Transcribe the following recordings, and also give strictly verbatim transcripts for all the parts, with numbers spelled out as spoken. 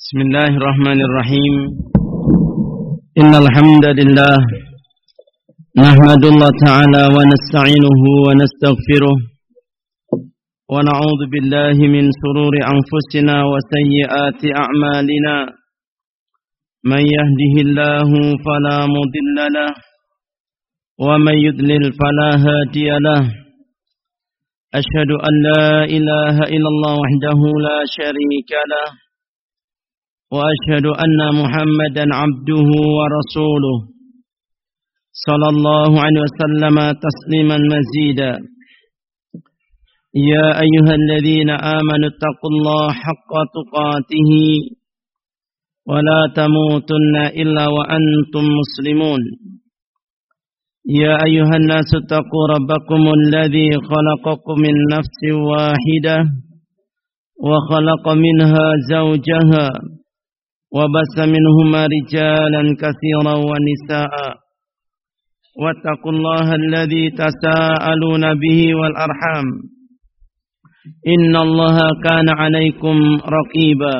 Bismillahirrahmanirrahim. Innal hamdalillah nahmadullah ta'ala wa nasta'inuhu wa nastaghfiruh wa na'udzu billahi min shururi anfusina wa sayyiati a'malina. Man yahdihillahu fala mudilla lahu wa man yudlil fala hadiya lahu. Asyhadu an la ilaha illallah wahdahu la syarika lahu وأشهد أن محمدا عبده ورسوله صلى الله عليه وسلم تسليما مزيدا. يا أيها الذين آمنوا اتقوا الله حق تقاته ولا تموتن إلا وأنتم مسلمون. يا أيها الناس اتقوا ربكم الذي خلقكم من نفس واحدة وخلق منها زوجها وبث منهما رجالا كثيرا ونساء واتقوا الله الذي تساءلون به والأرحام إن الله كان عليكم رقيبا.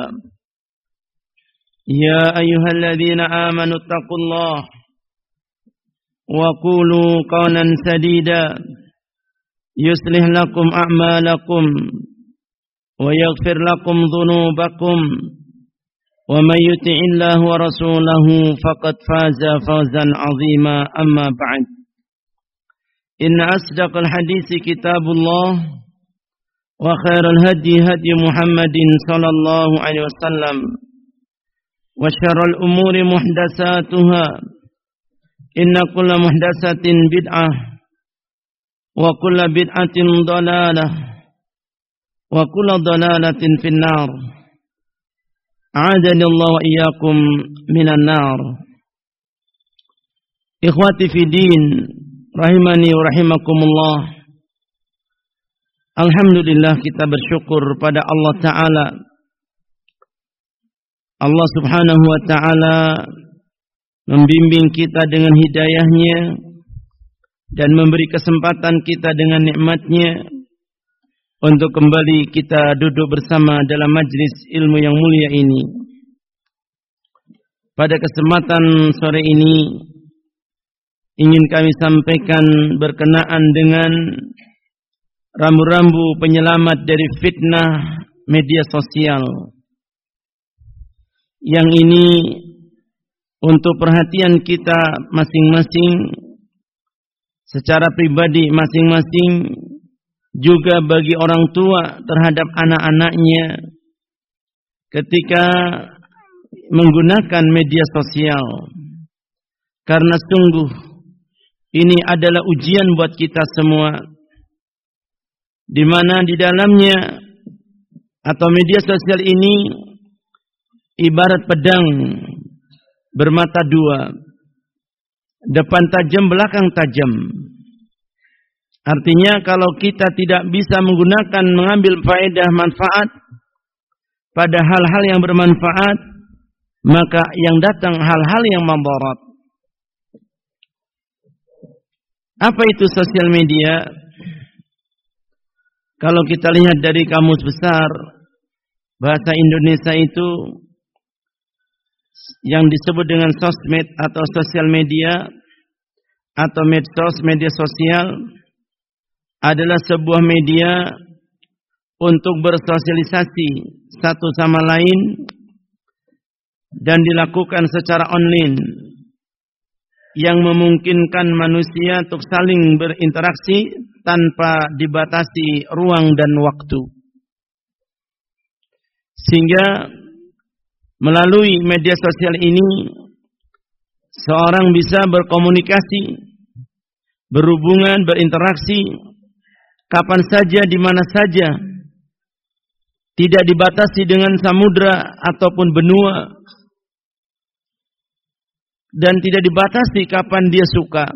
يا أيها الذين آمنوا اتقوا الله وقولوا قولا سديدا يصلح لكم أعمالكم ويغفر لكم ذنوبكم ومن يطع الله ورسوله فقد فاز فوزا عظيما. أما بعد إن أصدق الحديث كتاب الله وخير الهدي هدي محمد صلى الله عليه وسلم وشر الأمور محدثاتها إن كل محدثة بدعة وكل بدعة ضلالة وكل ضلالة في النار. A'adani Allah wa iyyakum minan nar. Ikhwati fi din, rahimani wa rahimakumullah. Alhamdulillah, kita bersyukur pada Allah Ta'ala. Allah Subhanahu wa Ta'ala membimbing kita dengan hidayahnya dan memberi kesempatan kita dengan nikmatnya untuk kembali kita duduk bersama dalam majlis ilmu yang mulia ini. Pada kesempatan sore ini ingin kami sampaikan berkenaan dengan rambu-rambu penyelamat dari fitnah media sosial. Yang ini untuk perhatian kita masing-masing, secara pribadi masing-masing, juga bagi orang tua terhadap anak-anaknya ketika menggunakan media sosial. Karena sungguh ini adalah ujian buat kita semua, di mana di dalamnya atau media sosial ini ibarat pedang bermata dua, depan tajam belakang tajam. Artinya kalau kita tidak bisa menggunakan, mengambil faedah manfaat pada hal-hal yang bermanfaat, maka yang datang hal-hal yang membarat. Apa itu sosial media? Kalau kita lihat dari kamus besar bahasa Indonesia itu, yang disebut dengan sosmed atau sosial media atau medsos, media sosial, adalah sebuah media untuk bersosialisasi satu sama lain dan dilakukan secara online yang memungkinkan manusia untuk saling berinteraksi tanpa dibatasi ruang dan waktu. Sehingga melalui media sosial ini seorang bisa berkomunikasi, berhubungan, berinteraksi kapan saja, di mana saja, tidak dibatasi dengan samudra ataupun benua, dan tidak dibatasi kapan dia suka.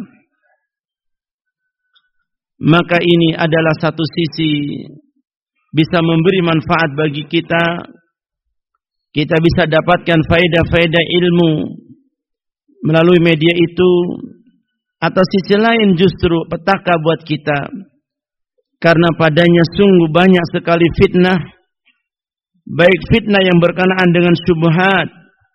Maka ini adalah satu sisi bisa memberi manfaat bagi kita. Kita bisa dapatkan faedah-faedah ilmu melalui media itu. Atau sisi lain justru petaka buat kita, karena padanya sungguh banyak sekali fitnah baik fitnah yang berkenaan dengan syubhat,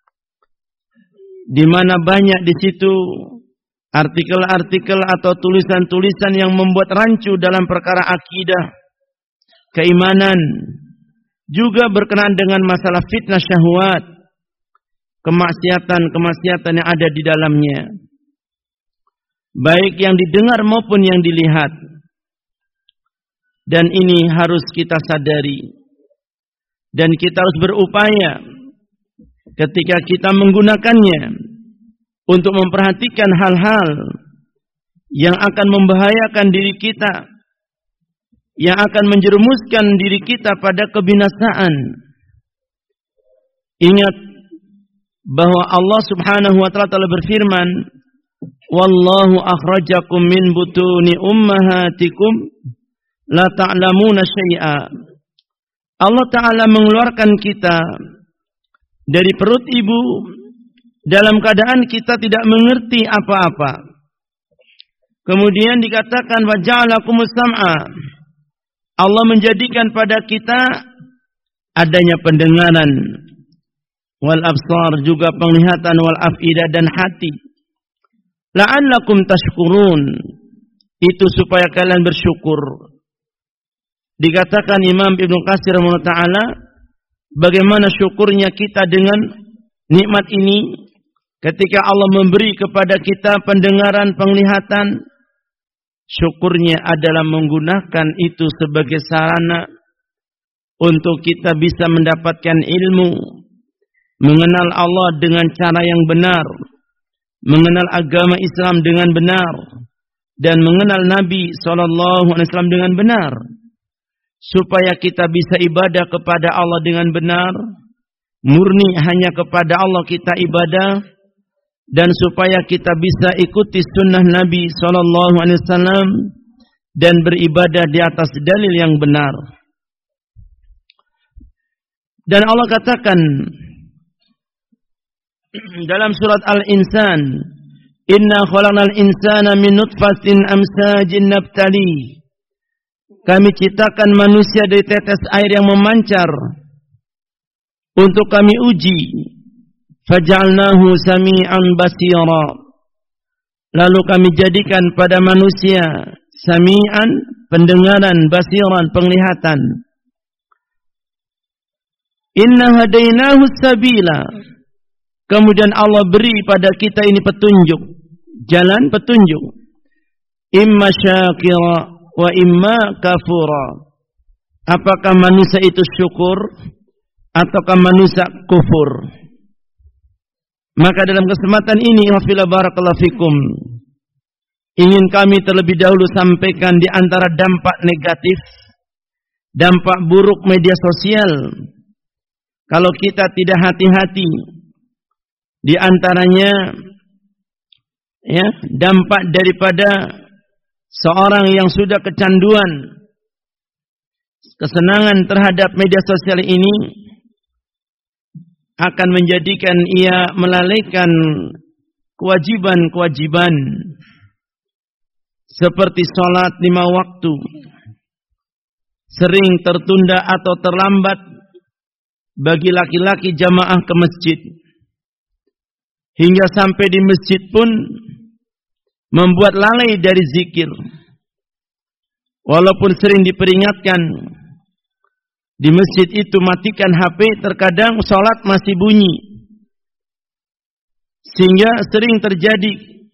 di mana banyak di situ artikel-artikel atau tulisan-tulisan yang membuat rancu dalam perkara akidah, keimanan, juga berkenaan dengan masalah fitnah syahwat, kemaksiatan-kemaksiatan yang ada di dalamnya, baik yang didengar maupun yang dilihat. Dan ini harus kita sadari, dan kita harus berupaya ketika kita menggunakannya untuk memperhatikan hal-hal yang akan membahayakan diri kita, yang akan menjerumuskan diri kita pada kebinasaan. Ingat bahwa Allah Subhanahu wa taala telah berfirman, "Wallahu akhrajakum min butuni ummahatikum la ta'lamuna syai'a." Allah Ta'ala mengeluarkan kita dari perut ibu dalam keadaan kita tidak mengerti apa-apa. Kemudian dikatakan wa ja'alakumus sam'a. Allah menjadikan pada kita adanya pendengaran, wal absar, juga penglihatan, wal af'idah, dan hati. La'allakum tashkurun. Itu supaya kalian bersyukur. Dikatakan Imam Ibnu Katsir rahimahullah ta'ala, bagaimana syukurnya kita dengan nikmat ini ketika Allah memberi kepada kita pendengaran, penglihatan. Syukurnya adalah menggunakan itu sebagai sarana untuk kita bisa mendapatkan ilmu, mengenal Allah dengan cara yang benar, mengenal agama Islam dengan benar, dan mengenal Nabi shallallahu alaihi wasallam dengan benar, supaya kita bisa ibadah kepada Allah dengan benar, murni hanya kepada Allah kita ibadah, dan supaya kita bisa ikuti sunnah Nabi shallallahu alaihi wasallam dan beribadah di atas dalil yang benar. Dan Allah katakan dalam surat Al-Insan, "Inna khalaqnal insana min nutfatin amsajin nabtali." Kami ciptakan manusia dari tetes air yang memancar untuk kami uji. Faja'alnahu sami'an basira. Lalu kami jadikan pada manusia sami'an, pendengaran, basiran, penglihatan. Inna hadainahu sabila. Kemudian Allah beri pada kita ini petunjuk, jalan petunjuk. Imma syakira wa imma kafura. Apakah manusia itu syukur ataukah manusia kufur? Maka dalam kesempatan ini, wafila barakallahu fikum, ingin kami terlebih dahulu sampaikan di antara dampak negatif, dampak buruk media sosial. Kalau kita tidak hati-hati, di antaranya ya, dampak daripada seorang yang sudah kecanduan, kesenangan terhadap media sosial ini akan menjadikan ia melalaikan kewajiban-kewajiban seperti sholat lima waktu, sering tertunda atau terlambat bagi laki-laki jamaah ke masjid, hingga sampai di masjid pun membuat lalai dari zikir. Walaupun sering diperingatkan di masjid itu matikan H P, terkadang sholat masih bunyi, sehingga sering terjadi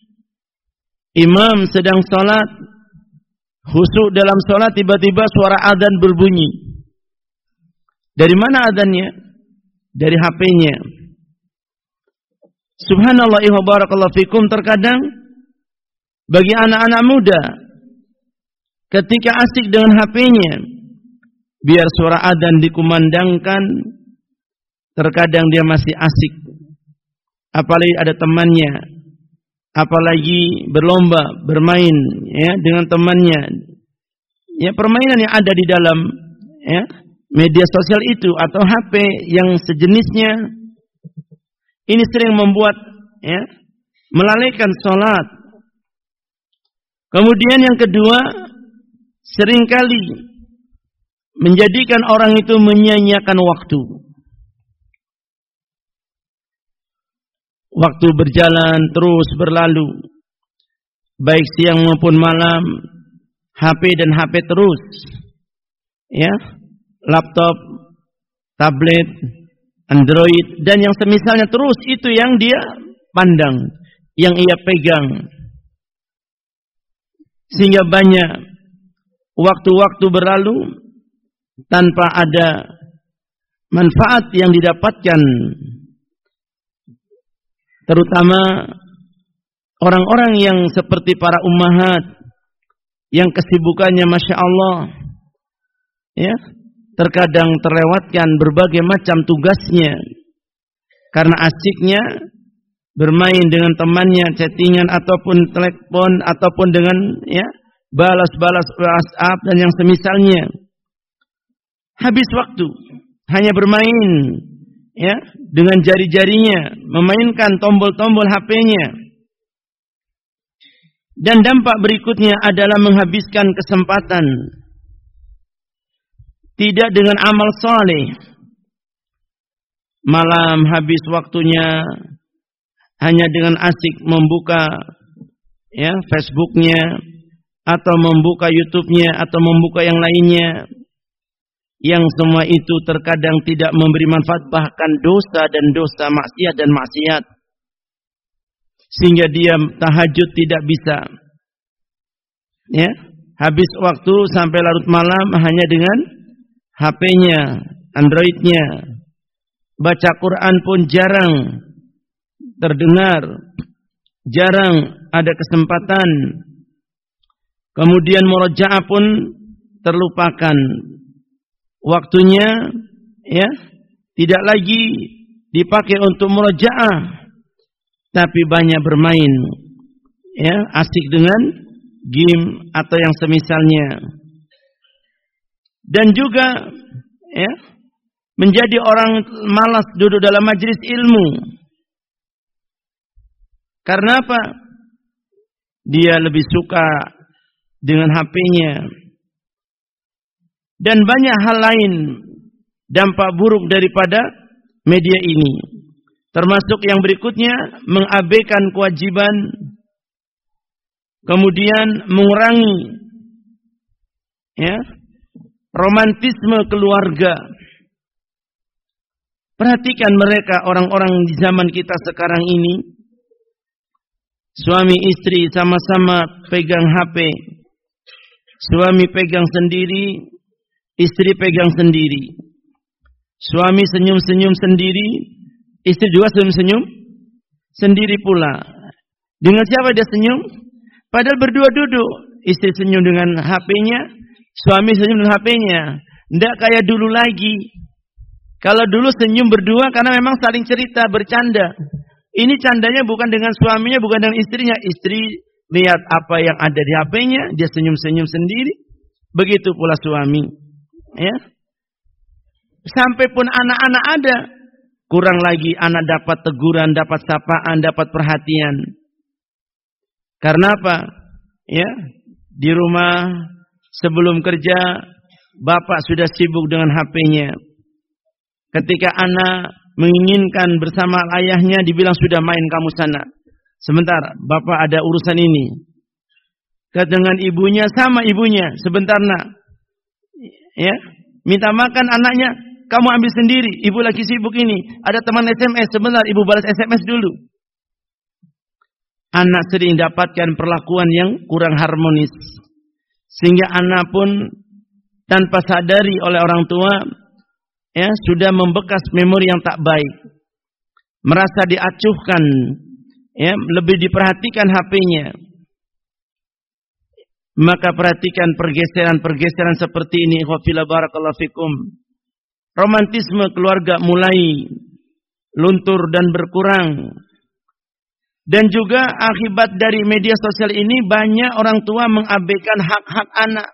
imam sedang sholat, khusyuk dalam sholat, tiba-tiba suara adzan berbunyi. Dari mana adzannya? Dari H P-nya. Subhanallah wa barakallahu fikum, terkadang bagi anak-anak muda ketika asik dengan H P-nya, biar suara adzan dikumandangkan, terkadang dia masih asik. Apalagi ada temannya, apalagi berlomba, bermain ya dengan temannya. Ya, permainan yang ada di dalam ya, media sosial itu atau H P yang sejenisnya, ini sering membuat ya, melalaikan sholat. Kemudian yang kedua, seringkali menjadikan orang itu menyia-nyiakan waktu. Waktu berjalan terus berlalu, baik siang maupun malam, H P dan H P terus, ya, laptop, tablet, Android dan yang semisalnya terus itu yang dia pandang, yang ia pegang, sehingga banyak waktu-waktu berlalu tanpa ada manfaat yang didapatkan, terutama orang-orang yang seperti para ummahat yang kesibukannya Masya Allah, ya, terkadang terlewatkan berbagai macam tugasnya karena asyiknya bermain dengan temannya, chattingan ataupun telepon ataupun dengan, ya, balas-balas WhatsApp dan yang semisalnya. Habis waktu hanya bermain, ya, dengan jari-jarinya, memainkan tombol-tombol H P-nya. Dan dampak berikutnya adalah menghabiskan kesempatan tidak dengan amal saleh. Malam habis waktunya hanya dengan asik membuka, ya, Facebook-nya atau membuka YouTube-nya atau membuka yang lainnya, yang semua itu terkadang tidak memberi manfaat, bahkan dosa dan dosa, maksiat dan maksiat, sehingga dia tahajud tidak bisa, ya, habis waktu sampai larut malam hanya dengan H P-nya, Android-nya, baca Quran pun jarang terdengar, jarang ada kesempatan, kemudian murojaah pun terlupakan, waktunya, ya, tidak lagi dipakai untuk murojaah, tapi banyak bermain, ya, asik dengan game atau yang semisalnya, dan juga, ya, menjadi orang malas duduk dalam majelis ilmu. Karena apa? Dia lebih suka dengan H P-nya. Dan banyak hal lain dampak buruk daripada media ini. Termasuk yang berikutnya, mengabaikan kewajiban, kemudian mengurangi, ya, romantisme keluarga. Perhatikan mereka, orang-orang di zaman kita sekarang ini, suami istri sama-sama pegang H P, suami pegang sendiri, istri pegang sendiri, suami senyum-senyum sendiri, istri juga senyum-senyum sendiri pula. Dengan siapa dia senyum? Padahal berdua duduk, istri senyum dengan H P-nya, suami senyum dengan H P-nya. Tidak kayak dulu lagi. Kalau dulu senyum berdua karena memang saling cerita, bercanda. Ini candanya bukan dengan suaminya, bukan dengan istrinya. Istri lihat apa yang ada di H P-nya, dia senyum-senyum sendiri. Begitu pula suami. Ya. Sampai pun anak-anak ada, kurang lagi anak dapat teguran, dapat sapaan, dapat perhatian. Karena apa? Ya, di rumah sebelum kerja, bapak sudah sibuk dengan H P-nya. Ketika anak menginginkan bersama ayahnya, dibilang sudah main kamu sana. Sebentar, bapak ada urusan ini. Dengan ibunya, sama ibunya, sebentar nak. Ya, minta makan anaknya, kamu ambil sendiri. Ibu lagi sibuk ini. Ada teman S M S, sebentar ibu balas S M S dulu. Anak sering dapatkan perlakuan yang kurang harmonis. Sehingga anak pun tanpa sadari oleh orang tua, ya, sudah membekas memori yang tak baik. Merasa diacuhkan, ya, lebih diperhatikan H P-nya. Maka perhatikan pergeseran-pergeseran seperti ini. Ikhwafillah barakallahu fikum. Romantisme keluarga mulai luntur dan berkurang. Dan juga akibat dari media sosial ini, banyak orang tua mengabaikan hak-hak anak.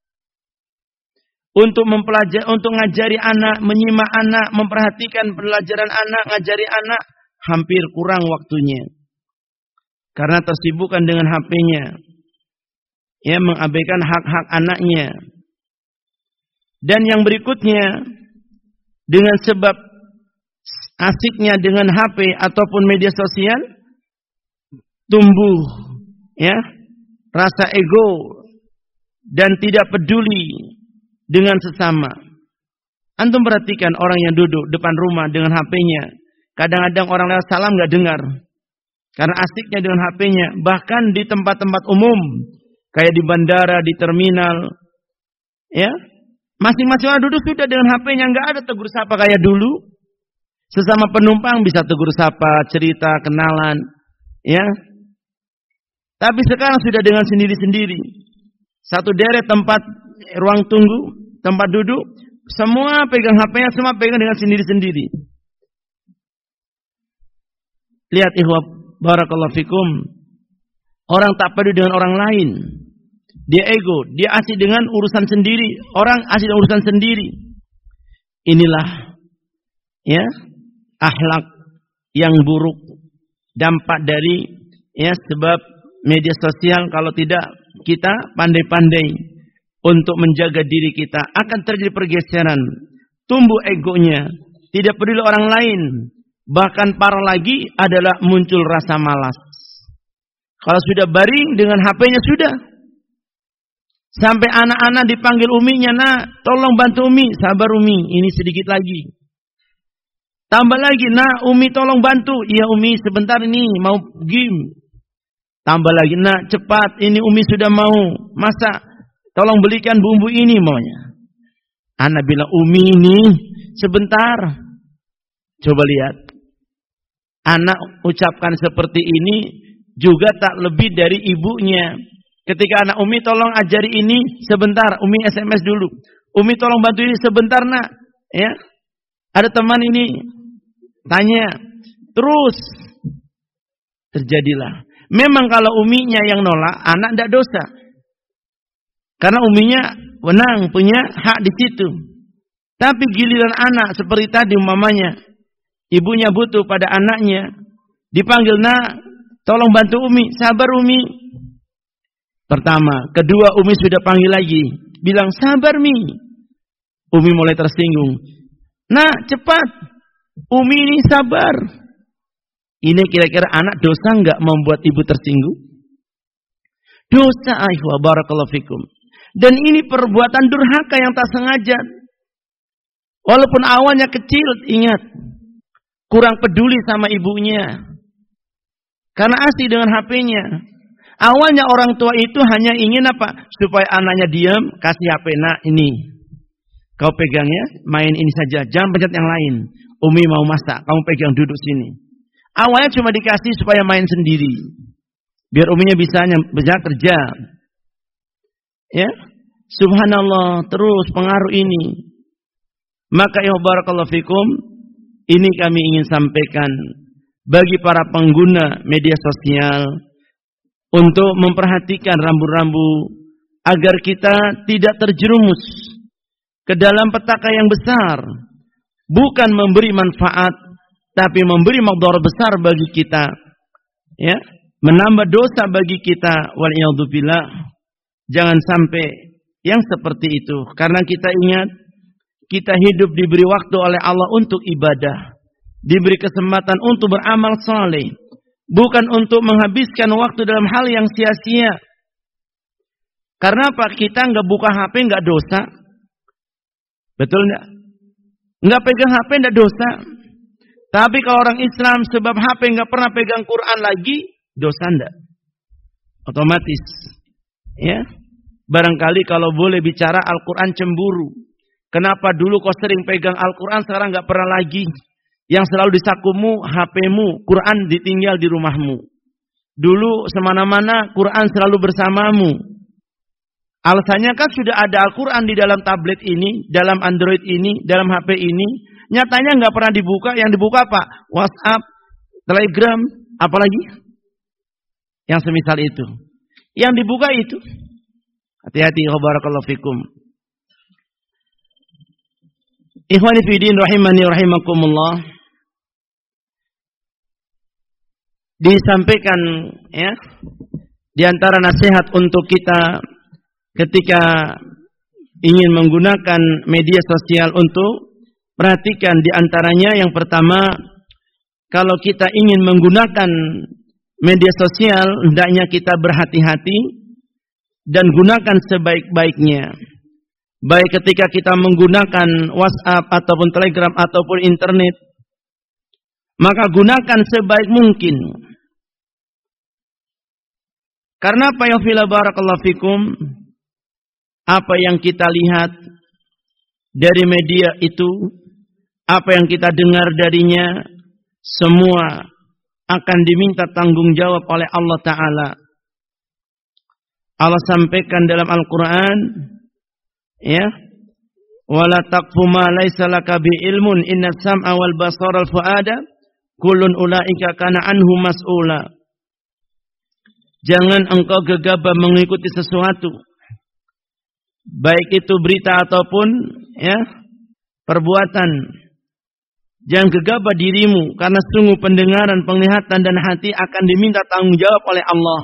Untuk mempelajari, untuk ngajari anak, menyimak anak, memperhatikan pelajaran anak, ngajari anak, hampir kurang waktunya. Karena tersibukkan dengan H P-nya. Ya, mengabaikan hak-hak anaknya. Dan yang berikutnya, dengan sebab asiknya dengan H P ataupun media sosial, tumbuh ya rasa ego dan tidak peduli dengan sesama. Antum perhatikan orang yang duduk depan rumah dengan H P-nya. Kadang-kadang orang lewat salam nggak dengar. Karena asiknya dengan H P-nya. Bahkan di tempat-tempat umum. Kayak di bandara, di terminal. Ya, masing-masing orang duduk sudah dengan H P-nya. Nggak ada tegur sapa kayak dulu. Sesama penumpang bisa tegur sapa, cerita, kenalan. Ya. Tapi sekarang sudah dengan sendiri-sendiri. Satu deret tempat ruang tunggu, tempat duduk. Semua pegang H P-nya, semua pegang dengan sendiri-sendiri. Lihat ikhwah, barakallahu fikum. Orang tak peduli dengan orang lain. Dia ego, dia asik dengan urusan sendiri. Orang asik dengan urusan sendiri. Inilah ya, akhlak yang buruk. Dampak dari ya sebab media sosial. Kalau tidak kita pandai-pandai untuk menjaga diri kita, akan terjadi pergeseran, tumbuh egonya, tidak peduli orang lain, bahkan parah lagi adalah muncul rasa malas. Kalau sudah baring dengan H P-nya sudah, sampai anak-anak dipanggil uminya, nak tolong bantu umi, sabar umi, ini sedikit lagi. Tambah lagi, nak umi tolong bantu, iya umi sebentar ini mau game. Tambah lagi, nak cepat, ini umi sudah mau masak. Tolong belikan bumbu ini maunya. Anak bilang, umi ini sebentar. Coba lihat. Anak ucapkan seperti ini juga tak lebih dari ibunya. Ketika anak umi tolong ajari ini sebentar. Umi S M S dulu. Umi tolong bantu ini sebentar nak. Ya, ada teman ini tanya. Terus terjadilah. Memang kalau uminya yang nolak, anak tidak dosa. Karena uminya wenang, punya hak di situ. Tapi giliran anak seperti tadi umpamanya, ibunya butuh pada anaknya, dipanggil, nak, tolong bantu umi, sabar umi. Pertama, kedua umi sudah panggil lagi, bilang sabar mi. Umi mulai tersinggung. Nak, cepat. Umi ini sabar. Ini kira-kira anak dosa enggak membuat ibu tersinggung? Dosa, ayuh, barakallahu fikum. Dan ini perbuatan durhaka yang tak sengaja. Walaupun awalnya kecil, ingat. Kurang peduli sama ibunya. Karena asik dengan H P-nya. Awalnya orang tua itu hanya ingin apa? Supaya anaknya diam, kasih H P. Nah ini. Kau pegang ya, main ini saja. Jangan pencet yang lain. Umi mau masak, kamu pegang duduk sini. Awalnya cuma dikasih supaya main sendiri. Biar uminya bisa bisa kerja. Ya, subhanallah, terus pengaruh ini. Maka ya barakallahu fikum, ini kami ingin sampaikan bagi para pengguna media sosial untuk memperhatikan rambu-rambu agar kita tidak terjerumus ke dalam petaka yang besar, bukan memberi manfaat tapi memberi madharat besar bagi kita, ya, menambah dosa bagi kita. Waliyadzubillah. Jangan sampai yang seperti itu. Karena kita ingat, kita hidup diberi waktu oleh Allah untuk ibadah. Diberi kesempatan untuk beramal saleh. Bukan untuk menghabiskan waktu dalam hal yang sia-sia. Karena apa? Kita nggak buka H P nggak dosa. Betul nggak? Nggak pegang H P nggak dosa. Tapi kalau orang Islam sebab H P nggak pernah pegang Quran lagi, dosa nggak? Otomatis. Ya, barangkali kalau boleh bicara Al-Quran cemburu. Kenapa dulu kau sering pegang Al-Quran, sekarang nggak pernah lagi? Yang selalu di sakumu, H P-mu, Quran ditinggal di rumahmu. Dulu semana-mana Quran selalu bersamamu. Alasannya kan sudah ada Al-Quran di dalam tablet ini, dalam Android ini, dalam H P ini. Nyatanya nggak pernah dibuka. Yang dibuka apa? WhatsApp, Telegram, apalagi? Yang semisal itu. Yang dibuka itu. Hati-hati, barakallahu fikum. Ikhwani fi din rahimani rahimakumullah. Disampaikan ya, di antara nasihat untuk kita ketika ingin menggunakan media sosial untuk perhatikan di antaranya yang pertama, kalau kita ingin menggunakan media sosial hendaknya kita berhati-hati dan gunakan sebaik-baiknya. Baik ketika kita menggunakan WhatsApp ataupun Telegram ataupun internet, maka gunakan sebaik mungkin. Karena apa ya fila barakallahu fikum? Apa yang kita lihat dari media itu, apa yang kita dengar darinya, semua akan diminta tanggung jawab oleh Allah Ta'ala. Allah sampaikan dalam Al-Quran, ya, wala taqfu ma laysa laka bi ilmun inna sam'a wal basara al fuada kullun ulaika kana anhu mas'ula. Jangan engkau gegabah mengikuti sesuatu, baik itu berita ataupun ya perbuatan. Jangan gegabah dirimu, karena sungguh pendengaran, penglihatan dan hati akan diminta tanggung jawab oleh Allah.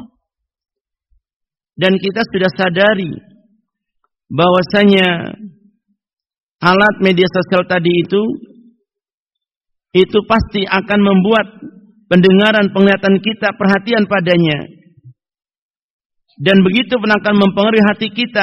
Dan kita sudah sadari bahwasanya alat media sosial tadi itu itu pasti akan membuat pendengaran, penglihatan kita perhatian padanya. Dan begitu pun akan mempengaruhi hati kita.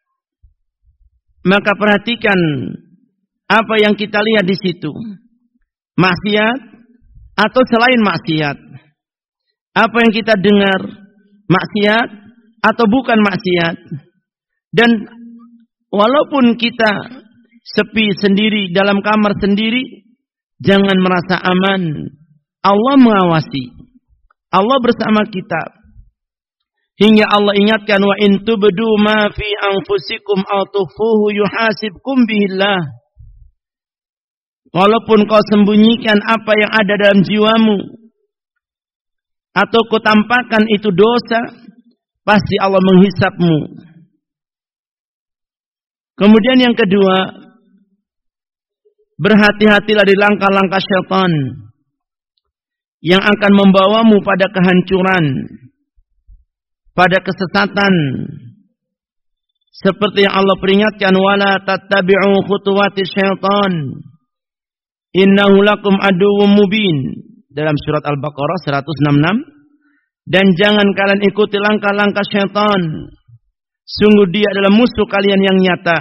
Maka perhatikan apa yang kita lihat di situ. Maksiat atau selain maksiat. Apa yang kita dengar, maksiat atau bukan maksiat. Dan walaupun kita sepi sendiri dalam kamar sendiri, jangan merasa aman. Allah mengawasi. Allah bersama kita. Hingga Allah ingatkan, wa in tubdu ma fi anfusikum aw tukhfuhu yuhasibkum bihillah. Walaupun kau sembunyikan apa yang ada dalam jiwamu atau kau tampakkan itu dosa, pasti Allah menghisapmu. Kemudian yang kedua, berhati-hatilah di langkah-langkah syaitan yang akan membawamu pada kehancuran, pada kesesatan. Seperti yang Allah peringatkan, wala tattabi'u khutuwati syaitan innahu lakum aduwwum mubin, dalam surat Al-Baqarah seratus enam puluh enam. Dan jangan kalian ikuti langkah-langkah syaitan, sungguh dia adalah musuh kalian yang nyata.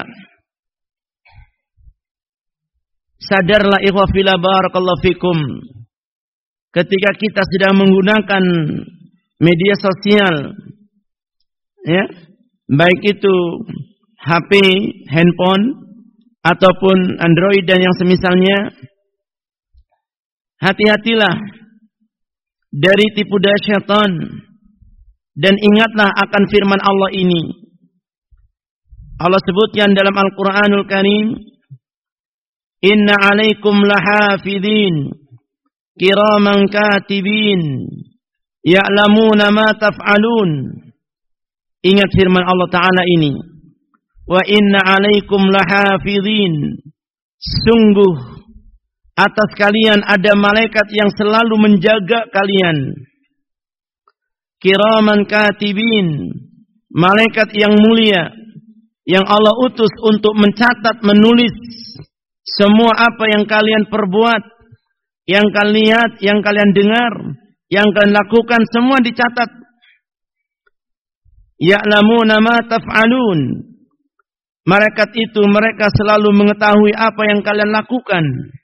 Sadarlah ikhwah fillah barakallahu fikum, ketika kita sedang menggunakan media sosial, ya, baik itu H P, handphone ataupun Android dan yang semisalnya, hati-hatilah dari tipu daya syaitan dan ingatlah akan firman Allah ini. Allah sebutkan dalam Al-Qur'anul Karim, inna alaikum lahafidhin kiraman katibin ya'lamuna ma taf'alun. Ingat firman Allah Ta'ala ini, wa inna alaikum lahafidhin, sungguh atas kalian ada malaikat yang selalu menjaga kalian. Kiraman katibin, malaikat yang mulia yang Allah utus untuk mencatat, menulis semua apa yang kalian perbuat, yang kalian lihat, yang kalian dengar, yang kalian lakukan, semua dicatat. Ya'lamuna ma taf'alun. Malaikat itu mereka selalu mengetahui apa yang kalian lakukan.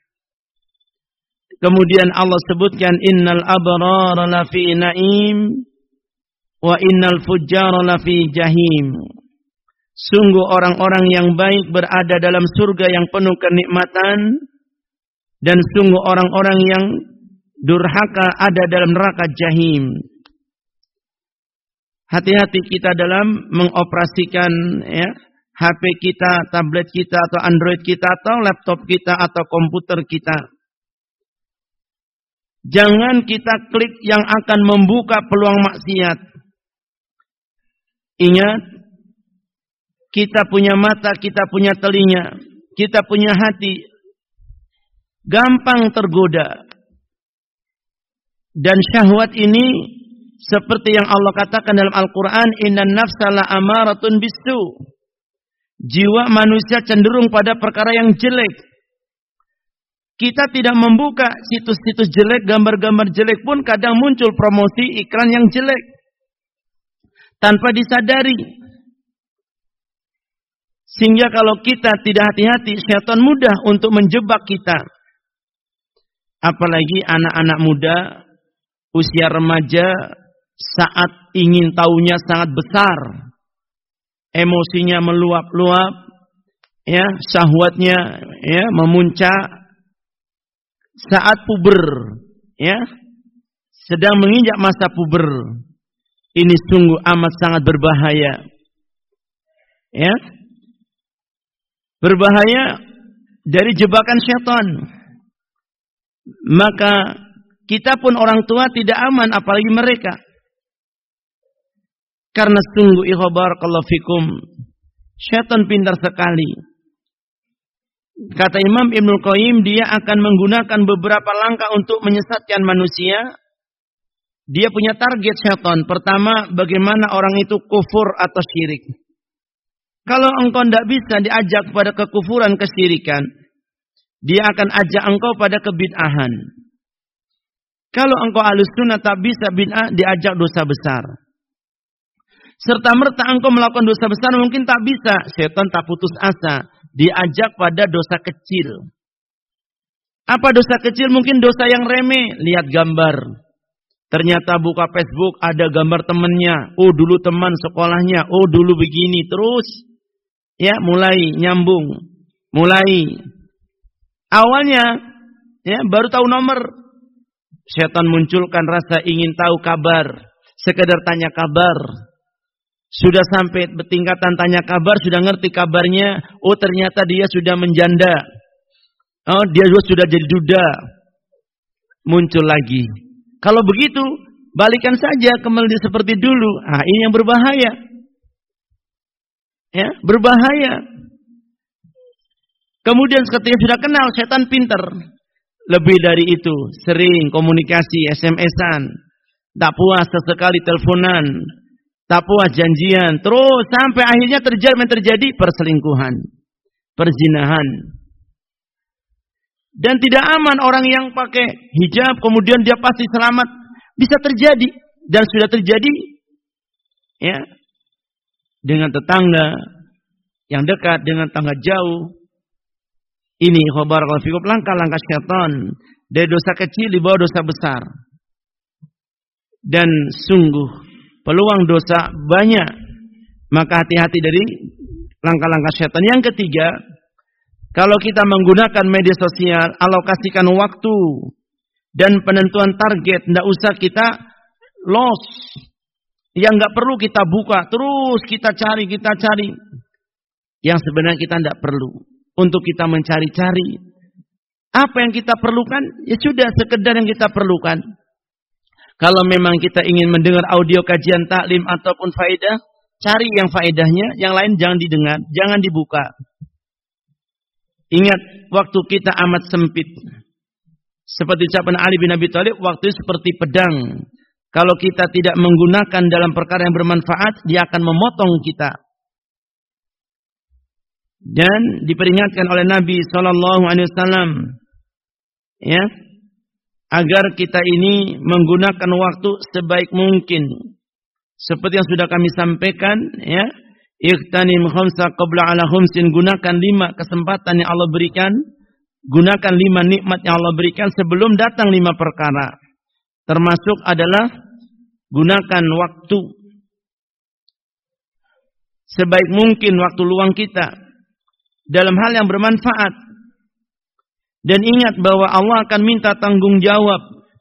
Kemudian Allah sebutkan, innal abrara lafi na'im wa innal fujjara lafi jahim. Sungguh orang-orang yang baik berada dalam surga yang penuh kenikmatan, dan sungguh orang-orang yang durhaka ada dalam neraka jahim. Hati-hati kita dalam mengoperasikan ya, H P kita, tablet kita, atau Android kita, atau laptop kita, atau komputer kita. Jangan kita klik yang akan membuka peluang maksiat. Ingat, kita punya mata, kita punya telinga, kita punya hati, gampang tergoda. Dan syahwat ini seperti yang Allah katakan dalam Al-Quran, innan nafsa la amaratun bisu. Jiwa manusia cenderung pada perkara yang jelek. Kita tidak membuka situs-situs jelek, gambar-gambar jelek pun kadang muncul promosi iklan yang jelek. Tanpa disadari. Sehingga kalau kita tidak hati-hati, syaitan mudah untuk menjebak kita. Apalagi anak-anak muda, usia remaja, saat ingin tahunya sangat besar. Emosinya meluap-luap, ya, syahwatnya ya memuncak. Saat puber, ya, sedang menginjak masa puber, ini sungguh amat sangat berbahaya, ya, berbahaya dari jebakan syaitan. Maka kita pun orang tua tidak aman, apalagi mereka, karena sungguh ikhbarakallahu fikum, syaitan pintar sekali. Kata Imam Ibnul Qayyim, dia akan menggunakan beberapa langkah untuk menyesatkan manusia. Dia punya target syaitan. Pertama, bagaimana orang itu kufur atau syirik. Kalau engkau tidak bisa diajak pada kekufuran, kesyirikan, dia akan ajak engkau pada kebid'ahan. Kalau engkau ahlus sunnah tak bisa bid'ah, diajak dosa besar. Serta merta engkau melakukan dosa besar mungkin tak bisa, syaitan tak putus asa, diajak pada dosa kecil. Apa dosa kecil? Mungkin dosa yang remeh. Lihat gambar. Ternyata buka Facebook ada gambar temannya. Oh dulu teman sekolahnya. Oh dulu begini. Terus ya mulai nyambung. Mulai. Awalnya ya baru tahu nomor. Setan munculkan rasa ingin tahu kabar. Sekedar tanya kabar. Sudah sampai tingkatan tanya kabar, sudah ngerti kabarnya. Oh ternyata dia sudah menjanda. Oh dia sudah jadi duda. Muncul lagi. Kalau begitu, balikan saja kembali seperti dulu. Ah ini yang berbahaya. Ya, berbahaya. Kemudian ketika sudah kenal, setan pintar. Lebih dari itu, sering komunikasi, S M S-an. Tak puas sesekali teleponan. Tak puas janjian, terus sampai akhirnya terjadi terjadi perselingkuhan, perzinahan. Dan tidak aman orang yang pakai hijab kemudian dia pasti selamat, bisa terjadi dan sudah terjadi ya. Dengan tetangga yang dekat, dengan tetangga jauh. Ini khabar fikum, langkah-langkah syaitan dari dosa kecil dibawa dosa besar. Dan sungguh peluang dosa banyak. Maka hati-hati dari langkah-langkah syaitan. Yang ketiga, kalau kita menggunakan media sosial, alokasikan waktu dan penentuan target. Tidak usah kita loss. Yang nggak perlu kita buka. Terus kita cari, kita cari. Yang sebenarnya kita tidak perlu. Untuk kita mencari-cari. Apa yang kita perlukan? Ya sudah, sekedar yang kita perlukan. Kalau memang kita ingin mendengar audio kajian taklim ataupun faedah, cari yang faedahnya, yang lain jangan didengar, jangan dibuka. Ingat, waktu kita amat sempit. Seperti ucapan Ali bin Abi Thalib, waktu seperti pedang. Kalau kita tidak menggunakan dalam perkara yang bermanfaat, dia akan memotong kita. Dan diperingatkan oleh Nabi shallallahu alaihi wasallam, ya, agar kita ini menggunakan waktu sebaik mungkin. Seperti yang sudah kami sampaikan, ya, ikhtanim khamsa qabla ala khamsin, gunakan lima kesempatan yang Allah berikan, gunakan lima nikmat yang Allah berikan sebelum datang lima perkara. Termasuk adalah gunakan waktu sebaik mungkin, waktu luang kita dalam hal yang bermanfaat. Dan ingat bahwa Allah akan minta tanggung jawab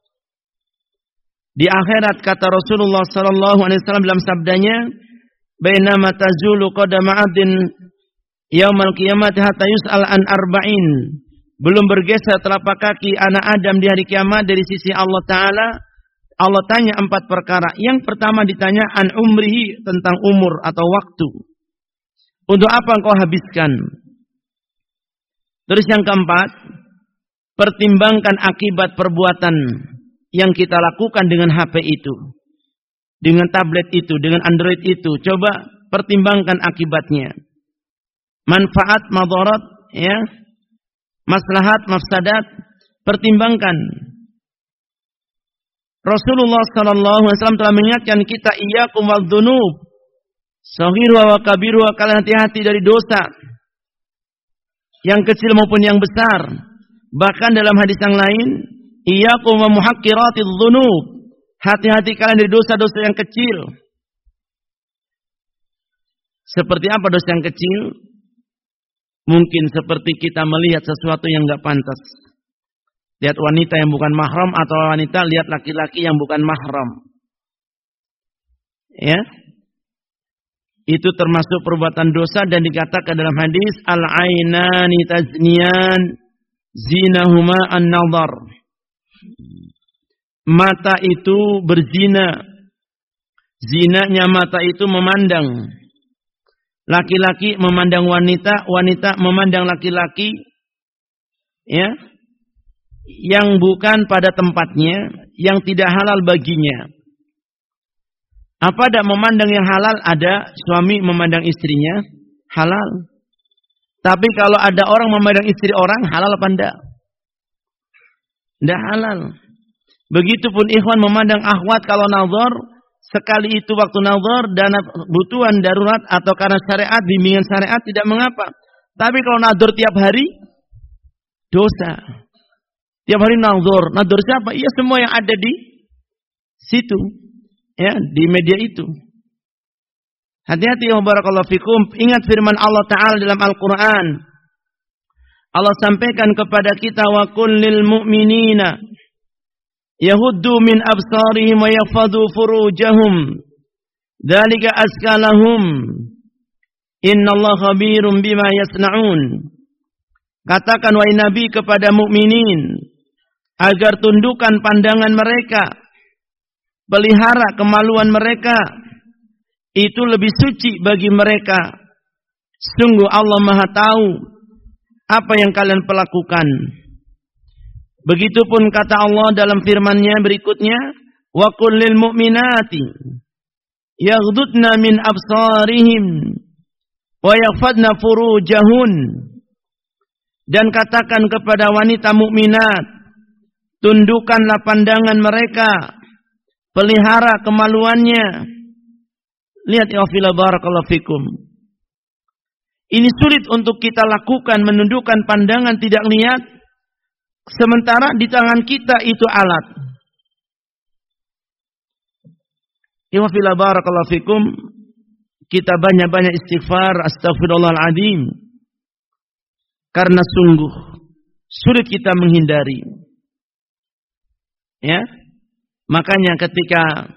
di akhirat. Kata Rasulullah sallallahu alaihi wasallam dalam sabdanya, "Bainama tazulu qadama 'abdin yaumal qiyamati hatta yus'al an arba'in." Belum bergeser telapak kaki anak Adam di hari kiamat dari sisi Allah Ta'ala, Allah tanya empat perkara. Yang pertama ditanya an umrihi, tentang umur atau waktu. Untuk apa engkau habiskan? Terus yang keempat, pertimbangkan akibat perbuatan yang kita lakukan dengan H P itu, dengan tablet itu, dengan Android itu. Coba pertimbangkan akibatnya. manfaat, madarat, ya, maslahat, mafsadat, pertimbangkan. Rasulullah sallallahu alaihi wasallam telah mengingatkan kita, iyyakum wadz-dzunub, shaghiruha wa kabiruha, kalian hati-hati dari dosa, yang kecil maupun yang besar. Bahkan dalam hadis yang lain, iyyakum wa muhaqqiratiz dzunub, hati-hati kalian dari dosa-dosa yang kecil. Seperti apa dosa yang kecil? Mungkin seperti kita melihat sesuatu yang enggak pantas. Lihat wanita yang bukan mahram, atau wanita lihat laki-laki yang bukan mahram. Ya. Itu termasuk perbuatan dosa dan dikatakan dalam hadis, al-ainani tazniyan zinahuma an-nazar. Mata itu berzina. Zinanya mata itu memandang. Laki-laki memandang wanita, wanita memandang laki-laki, ya, yang bukan pada tempatnya, yang tidak halal baginya. Apa ada memandang yang halal? Ada suami memandang istrinya halal. Tapi kalau ada orang memandang istri orang, halal apa enggak? Enggak halal. Begitupun ikhwan memandang akhwat kalau nazar, sekali itu waktu nazar dana kebutuhan darurat atau karena syariat, bimbingan syariat tidak mengapa. Tapi kalau nazar tiap hari, dosa. Tiap hari nazar, nazar siapa? Iya, semua yang ada di situ, ya, di media itu. Hati-hati ya barakallahu fikum. Ingat firman Allah Ta'ala dalam Al-Quran. Allah sampaikan kepada kita, wa kullil mu'minina yahuddu min absarihim wa yahfadhu furujahum dzalika azka lahum innallaha khabirum bima yasnaun. Katakan wahai Nabi kepada mukminin agar tundukkan pandangan mereka, pelihara kemaluan mereka, itu lebih suci bagi mereka. Sungguh Allah Maha tahu apa yang kalian lakukan. Begitupun kata Allah dalam firman-Nya berikutnya, wa qul lil mu'minati yaghdudna min absarihim wa yahfadna furujahun. Dan katakan kepada wanita mukminat, tundukkanlah pandangan mereka, pelihara kemaluannya. Lihat ya fillah barakallahu fikum. Ini sulit untuk kita lakukan, menundukkan pandangan, tidak lihat. Sementara di tangan kita itu alat. Ya fillah barakallahu fikum. Kita banyak-banyak istighfar, astaghfirullahaladzim. Karena sungguh sulit kita menghindari. Ya. Makanya ketika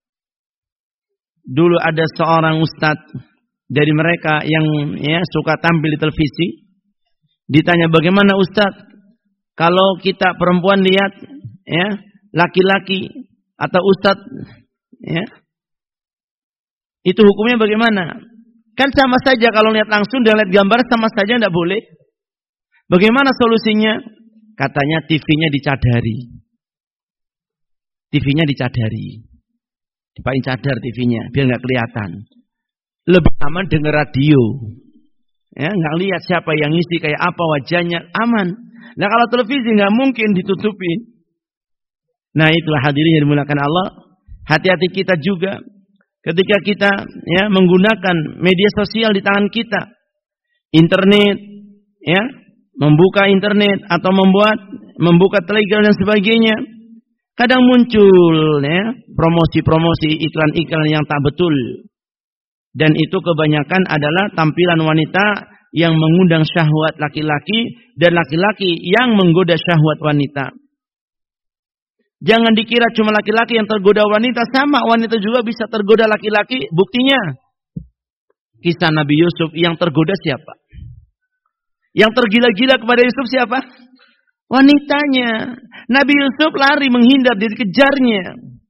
dulu ada seorang ustadz dari mereka yang ya suka tampil di televisi, ditanya bagaimana ustadz kalau kita perempuan lihat ya laki-laki atau ustadz, ya itu hukumnya bagaimana? Kan sama saja kalau lihat langsung dan lihat gambar sama saja, tidak boleh. Bagaimana solusinya? Katanya T V-nya dicadari. T V-nya dicadari. Dipakai cadar T V-nya biar nggak kelihatan. Lebih aman dengar radio. Ya, nggak lihat siapa yang ngisi, kayak apa wajahnya, aman. Nah, kalau televisi nggak mungkin ditutupin. Nah, itulah hadirin yang dimuliakan Allah. Hati-hati kita juga ketika kita ya menggunakan media sosial di tangan kita. Internet, ya, membuka internet atau membuat membuka Telegram dan sebagainya. Kadang muncul ya promosi-promosi, iklan-iklan yang tak betul. Dan itu kebanyakan adalah tampilan wanita yang mengundang syahwat laki-laki dan laki-laki yang menggoda syahwat wanita. Jangan dikira cuma laki-laki yang tergoda wanita, sama wanita juga bisa tergoda laki-laki. Buktinya kisah Nabi Yusuf, yang tergoda siapa? Yang tergila-gila kepada Yusuf siapa? Wanitanya. Nabi Yusuf lari menghindar, dikejarnya.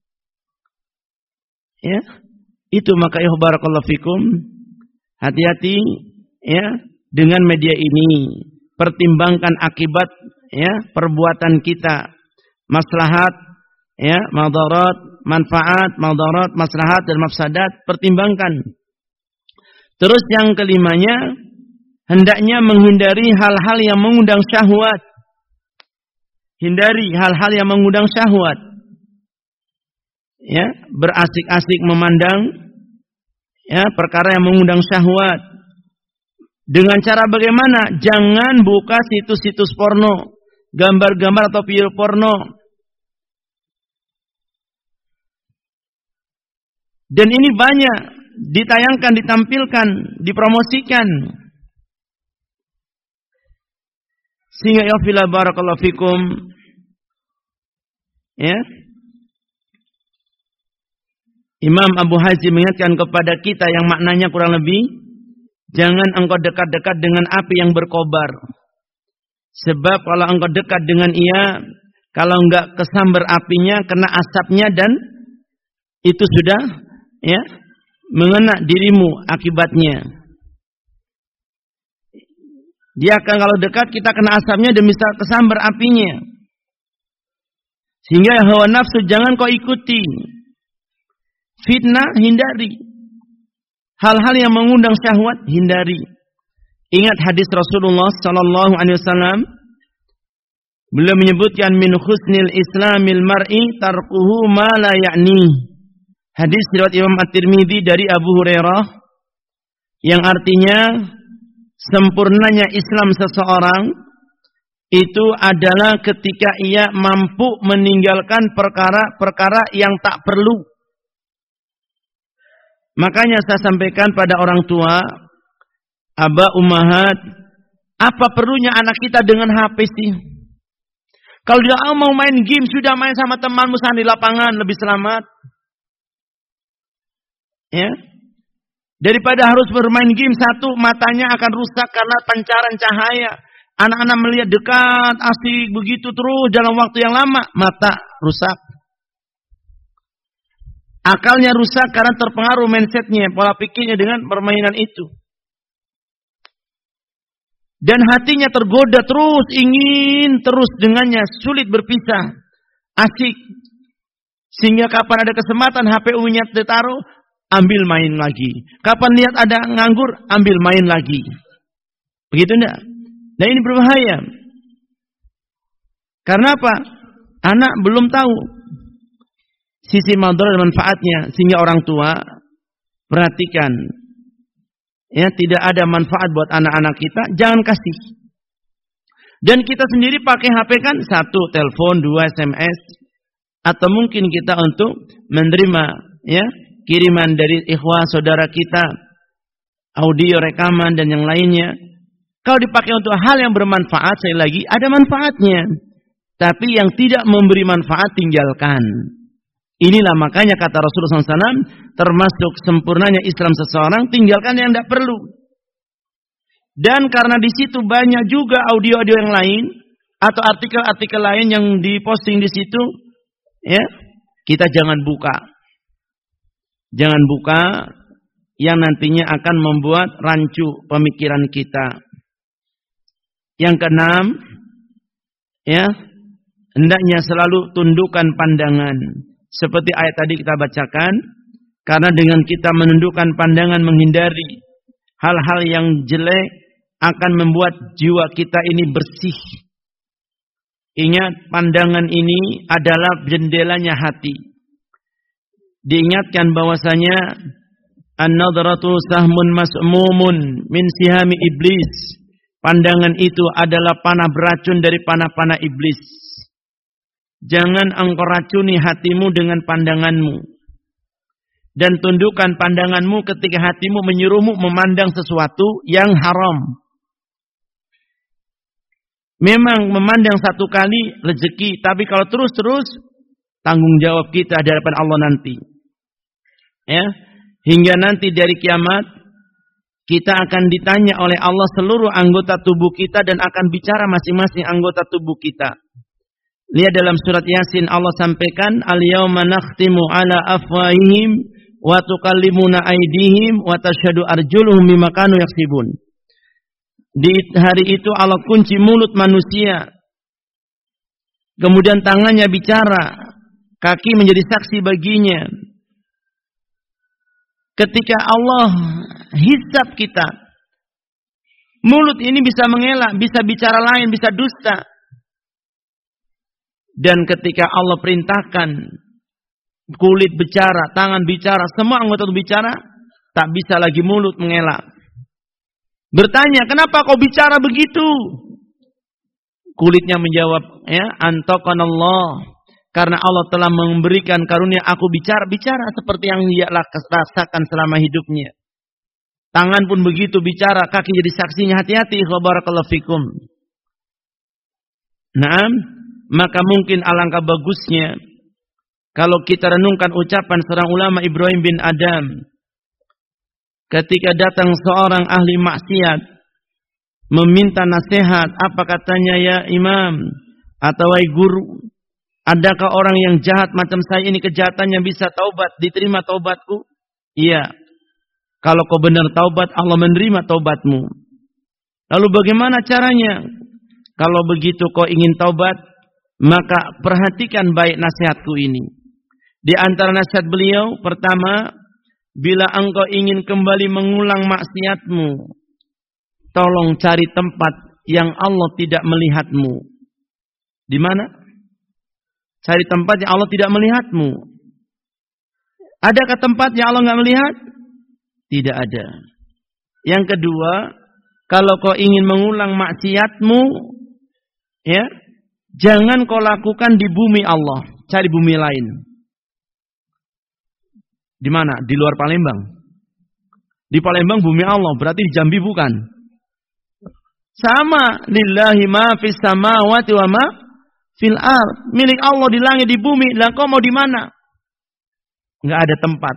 Ya, itu maka ya barakallahu fikum. Hati-hati ya dengan media ini. Pertimbangkan akibat ya perbuatan kita. Maslahat, ya, madarat, manfaat, madarat, maslahat dan mafsadat, pertimbangkan. Terus yang kelimanya, hendaknya menghindari hal-hal yang mengundang syahwat. Hindari hal-hal yang mengundang syahwat. Ya, berasik-asik memandang ya perkara yang mengundang syahwat. Dengan cara bagaimana? Jangan buka situs-situs porno, gambar-gambar atau video porno. Dan ini banyak ditayangkan, ditampilkan, dipromosikan. Sehingga ya fila barakallahu fikum, ya, Imam Abu Hazim mengingatkan kepada kita yang maknanya kurang lebih, jangan engkau dekat-dekat dengan api yang berkobar. Sebab kalau engkau dekat dengan ia, kalau enggak kesambar apinya, kena asapnya dan itu sudah ya mengena dirimu akibatnya. Dia akan kalau dekat kita kena asapnya dan bisa kesambar apinya. Sehingga hawa nafsu jangan kau ikuti. Fitnah hindari. Hal-hal yang mengundang syahwat hindari. Ingat hadis Rasulullah sallallahu alaihi wasallam. Beliau menyebutkan min husnil islamil mar'i tarkuhu ma la ya'ni. Hadis riwayat Imam At-Tirmidzi dari Abu Hurairah yang artinya sempurnanya Islam seseorang itu adalah ketika ia mampu meninggalkan perkara-perkara yang tak perlu. Makanya saya sampaikan pada orang tua, aba ummahat, apa perlunya anak kita dengan H P sih? Kalau dia mau main game, sudah main sama temanmu sana di lapangan, lebih selamat. Ya, daripada harus bermain game, satu matanya akan rusak karena pancaran cahaya. Anak-anak melihat dekat, asik begitu terus dalam waktu yang lama, mata rusak. Akalnya rusak karena terpengaruh mindsetnya, pola pikirnya dengan permainan itu. Dan hatinya tergoda terus, ingin terus dengannya, sulit berpisah, asik. Sehingga kapan ada kesempatan H P U-nya ditaruh, ambil main lagi. Kapan lihat ada nganggur, ambil main lagi. Begitu enggak? Nah ini berbahaya. Karena apa? Anak belum tahu sisi madarat dan manfaatnya. Sehingga orang tua perhatikan. Ya, tidak ada manfaat buat anak-anak kita, jangan kasih. Dan kita sendiri pakai H P kan, satu, telepon, dua, S M S. Atau mungkin kita untuk menerima ya kiriman dari ikhwah saudara kita, audio, rekaman dan yang lainnya. Kalau dipakai untuk hal yang bermanfaat, sekali lagi ada manfaatnya. Tapi yang tidak memberi manfaat tinggalkan. Inilah makanya kata Rasulullah shallallahu alaihi wasallam, termasuk sempurnanya Islam seseorang, tinggalkan yang tidak perlu. Dan karena di situ banyak juga audio-audio yang lain atau artikel-artikel lain yang diposting di situ, ya kita jangan buka. Jangan buka yang nantinya akan membuat rancu pemikiran kita. Yang keenam, ya, hendaknya selalu tundukkan pandangan. Seperti ayat tadi kita bacakan, karena dengan kita menundukkan pandangan menghindari hal-hal yang jelek akan membuat jiwa kita ini bersih. Ingat, pandangan ini adalah jendelanya hati. Diingatkan bahwasanya an-nadratu sahmun masmumun min sihami iblis. Pandangan itu adalah panah beracun dari panah-panah iblis. Jangan engkau racuni hatimu dengan pandanganmu. Dan tundukkan pandanganmu ketika hatimu menyuruhmu memandang sesuatu yang haram. Memang memandang satu kali rezeki, tapi kalau terus-terus tanggung jawab kita di hadapan Allah nanti. Ya, hingga nanti dari kiamat kita akan ditanya oleh Allah seluruh anggota tubuh kita dan akan bicara masing-masing anggota tubuh kita. Lihat dalam surat Yasin Allah sampaikan, al-yauma nakhtimu ala afwahihim wa tukallimuna aydihim wa tashhadu arjuluhum bima kanu yaksibun. Di hari itu Allah kunci mulut manusia. Kemudian tangannya bicara, kaki menjadi saksi baginya. Ketika Allah hisab kita, Mulut ini bisa mengelak, bisa bicara lain, bisa dusta. Dan ketika Allah perintahkan kulit bicara, tangan bicara, semua anggota bicara, tak bisa lagi mulut mengelak. Bertanya, kenapa kau bicara begitu? Kulitnya menjawab, ya, antaqanallah. Karena Allah telah memberikan karunia aku bicara-bicara seperti yang dia rasakan selama hidupnya. Tangan pun begitu bicara, kaki jadi saksinya, hati-hati, barakallahu fikum. Naam, maka mungkin alangkah bagusnya kalau kita renungkan ucapan seorang ulama Ibrahim bin Adam ketika datang seorang ahli maksiat meminta nasihat, apa katanya, ya imam atau wahai guru, adakah orang yang jahat macam saya ini kejahatannya bisa taubat, diterima taubatku? Iya. Kalau kau benar taubat, Allah menerima taubatmu. Lalu bagaimana caranya? Kalau begitu kau ingin taubat, maka perhatikan baik nasihatku ini. Di antara nasihat beliau, pertama, bila engkau ingin kembali mengulang maksiatmu, tolong cari tempat yang Allah tidak melihatmu. Di mana? Cari tempat yang Allah tidak melihatmu. Adakah tempat yang Allah nggak melihat? Tidak ada. Yang kedua, kalau kau ingin mengulang maksiatmu, ya, jangan kau lakukan di bumi Allah, cari bumi lain. Di mana? Di luar Palembang. Di Palembang bumi Allah, berarti di Jambi bukan. Sama, lillahi ma fis samawati wa ma fil ard. Milik Allah di langit, di bumi. Lah kau mau di mana? Enggak ada tempat.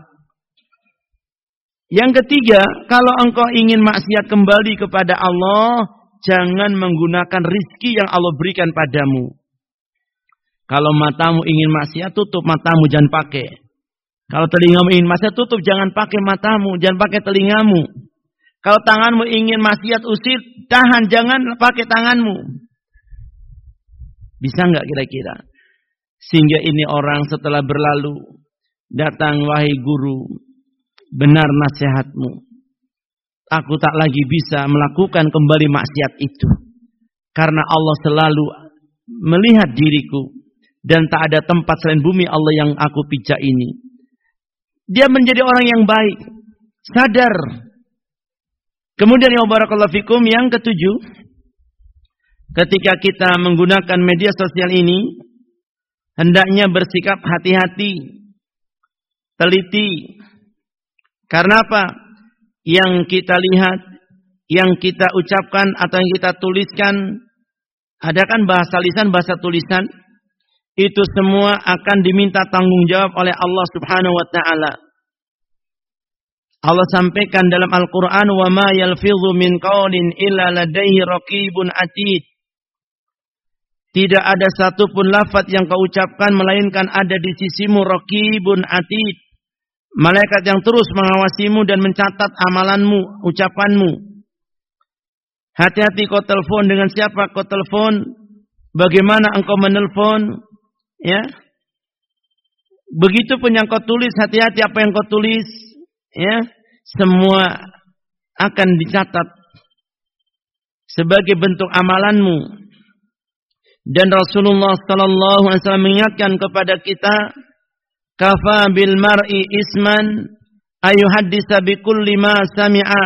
Yang ketiga, kalau engkau ingin maksiat kembali kepada Allah, jangan menggunakan rizki yang Allah berikan padamu. Kalau matamu ingin maksiat, tutup matamu, jangan pakai. Kalau telingamu ingin maksiat, tutup, jangan pakai matamu, jangan pakai telingamu. Kalau tanganmu ingin maksiat, usir, tahan, jangan pakai tanganmu. Bisa enggak kira-kira? Sehingga ini orang setelah berlalu, datang, wahai guru, benar nasihatmu. Aku tak lagi bisa melakukan kembali maksiat itu. Karena Allah selalu melihat diriku. Dan tak ada tempat selain bumi Allah yang aku pijak ini. Dia menjadi orang yang baik. Sadar. Kemudian ya barakallahu fikum, yang ketujuh. Ketika kita menggunakan media sosial ini, hendaknya bersikap hati-hati. Teliti. Karena apa? Yang kita lihat, yang kita ucapkan atau yang kita tuliskan, ada kan bahasa lisan, bahasa tulisan, itu semua akan diminta tanggung jawab oleh Allah Subhanahu wa taala. Allah sampaikan dalam Al-Qur'an, "Wa ma yalfidhu min qaulin illa ladaihi raqibun atid." Tidak ada satupun lafaz yang kau ucapkan melainkan ada di sisimu raqibun atid. Malaikat yang terus mengawasimu dan mencatat amalanmu, ucapanmu. Hati-hati kau telepon, dengan siapa kau telepon, bagaimana engkau menelpon, ya. Begitupun yang kau tulis, hati-hati apa yang kau tulis, ya. Semua akan dicatat sebagai bentuk amalanmu. Dan Rasulullah sallallahu alaihi wasallam mengingatkan kepada kita, kafa bil mar'i isman ayuhaddisa bikulli ma sami'a.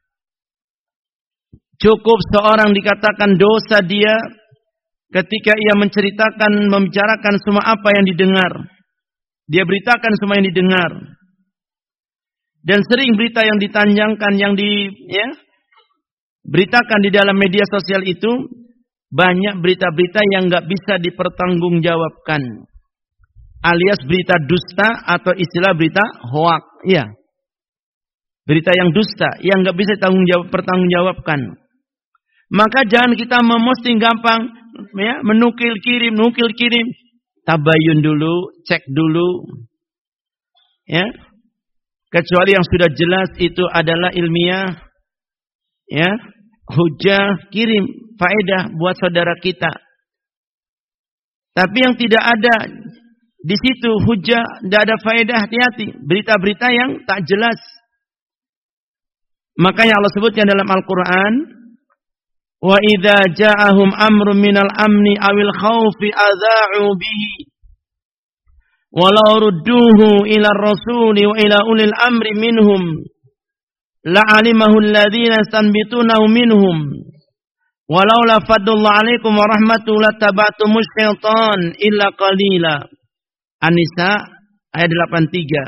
Cukup seorang dikatakan dosa dia ketika ia menceritakan, membicarakan semua apa yang didengar. Dia beritakan semua yang didengar. Dan sering berita yang ditanjangkan, yang di ya, beritakan di dalam media sosial itu, banyak berita-berita yang enggak bisa dipertanggungjawabkan. Alias berita dusta atau istilah berita hoak, ya. Berita yang dusta yang enggak bisa tanggung jawab, pertanggungjawabkan. Maka jangan kita memosting gampang, ya, menukil kirim, nukil kirim. Tabayun dulu, cek dulu. Ya. Kecuali yang sudah jelas itu adalah ilmiah, ya, hujah, kirim faedah buat saudara kita. Tapi yang tidak ada di situ hujah, tidak ada faedah, hati-hati. Berita-berita yang tak jelas. Makanya Allah sebutkan dalam Al-Quran, wa idza ja'ahum amrun minal amni awil khaufi adza'u bihi walau rudduhu ila rasuli wa ila ulil amri minhum la'alimahu alladhina yastanbitunahu minhum walau la fadlullah alaikum wa rahmatuhu lattaba'tumush syaitan illa qalila. An-Nisa ayat delapan puluh tiga.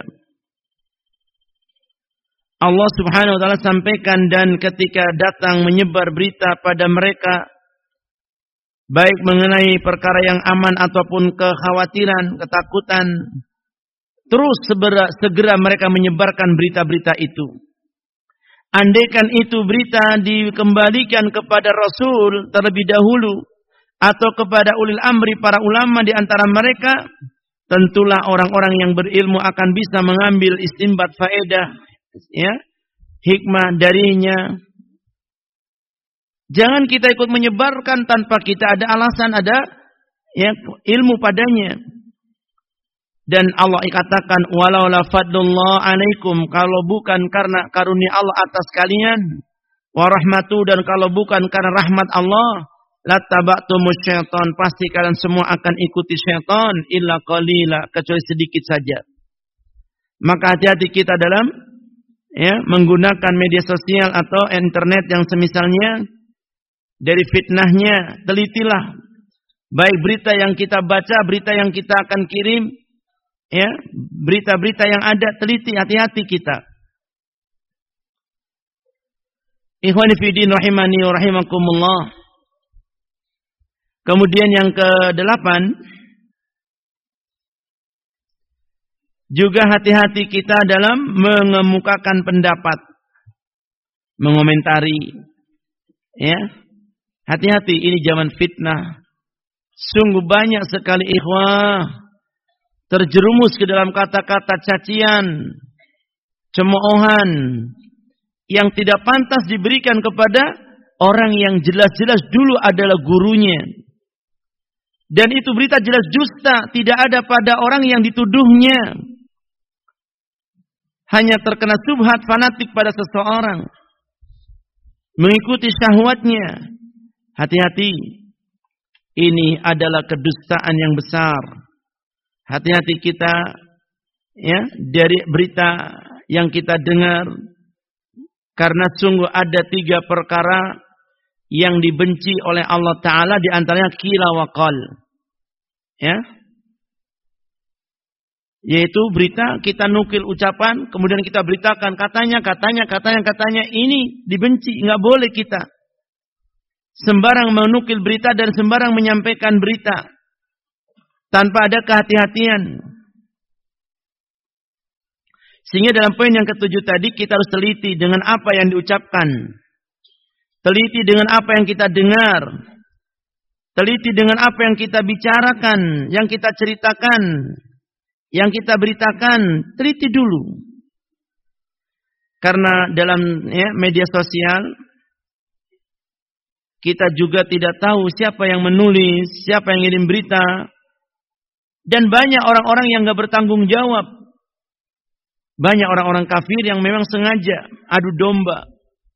Allah Subhanahu wa taala sampaikan, dan ketika datang menyebar berita pada mereka baik mengenai perkara yang aman ataupun kekhawatiran, ketakutan, terus segera, segera mereka menyebarkan berita-berita itu. Andaikan itu berita dikembalikan kepada Rasul terlebih dahulu atau kepada ulil amri, para ulama di antara mereka, tentulah orang-orang yang berilmu akan bisa mengambil istinbat faedah, ya, hikmah darinya. Jangan kita ikut menyebarkan tanpa kita ada alasan, ada ya, ilmu padanya. Dan Allah katakan, walau la fadlullah alaikum, kalau bukan karena karunia Allah atas kalian, wa rahmatu, dan kalau bukan karena rahmat Allah, lattaba'tumus syaitan, pasti kalian semua akan ikuti syaitan illa qalila, kecuali sedikit saja. Maka hati-hati kita dalam ya menggunakan media sosial atau internet yang semisalnya. Dari fitnahnya telitilah, baik berita yang kita baca, berita yang kita akan kirim, ya, berita-berita yang ada, teliti, hati-hati kita. Ikhwani fi din rahimani wa rahimakumullah. Kemudian yang kedelapan, juga hati-hati kita dalam mengemukakan pendapat, mengomentari, ya. Hati-hati, ini zaman fitnah. Sungguh banyak sekali ikhwah terjerumus ke dalam kata-kata cacian, cemoohan yang tidak pantas diberikan kepada orang yang jelas-jelas dulu adalah gurunya. Dan itu berita jelas dusta, tidak ada pada orang yang dituduhnya. Hanya terkena subhat fanatik pada seseorang, mengikuti syahwatnya. Hati-hati, ini adalah kedustaan yang besar. Hati-hati kita ya dari berita yang kita dengar, karena sungguh ada tiga perkara yang dibenci oleh Allah Ta'ala, di antaranya qila wa qal, ya, yaitu berita kita nukil ucapan, kemudian kita beritakan katanya, katanya, katanya, katanya, ini dibenci, nggak boleh kita sembarang menukil berita dan sembarang menyampaikan berita tanpa ada kehati-hatian. Sehingga dalam poin yang ketujuh tadi, kita harus teliti dengan apa yang diucapkan, teliti dengan apa yang kita dengar, teliti dengan apa yang kita bicarakan, yang kita ceritakan, yang kita beritakan, teliti dulu. Karena dalam ya, media sosial, kita juga tidak tahu siapa yang menulis, siapa yang ngirim berita. Dan banyak orang-orang yang gak bertanggung jawab. Banyak orang-orang kafir yang memang sengaja adu domba,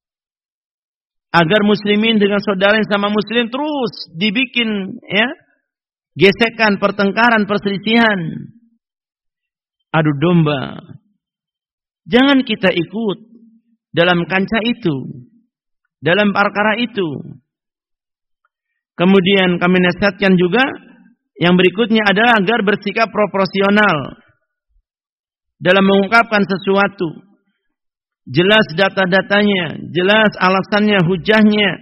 agar muslimin dengan saudara yang sama muslim terus dibikin ya gesekan, pertengkaran, perselisihan. Adu domba. Jangan kita ikut dalam kancah itu, dalam perkara itu. Kemudian kami nasihatkan juga yang berikutnya adalah agar bersikap proporsional dalam mengungkapkan sesuatu. Jelas data-datanya, jelas alasannya, hujahnya.